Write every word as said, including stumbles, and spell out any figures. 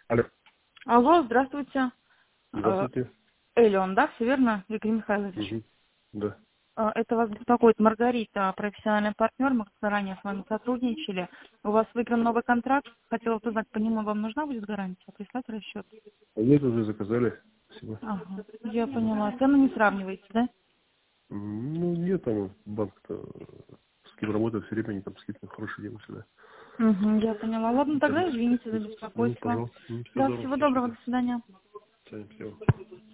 Алло. Алло, здравствуйте. Здравствуйте. Элеон, да, все верно, Игорь Михайлович? Угу. Да. А, Это вас беспокоит Маргарита, профессиональный партнер, мы заранее с вами сотрудничали. У вас выигран новый контракт, хотела бы узнать, по нему вам нужна будет гарантия, прислать расчет? А нет, уже заказали. Спасибо. Ага, я поняла. Цену не сравниваете, да? М, Ну, нет, там банк-то с кем работает все время, они там скидки хорошие делают всегда. Угу, я поняла. Ладно, Там, тогда извините за ну, беспокойство. пожалуйста. Ну, всего Да, доброго. всего доброго, до свидания. Всем всего.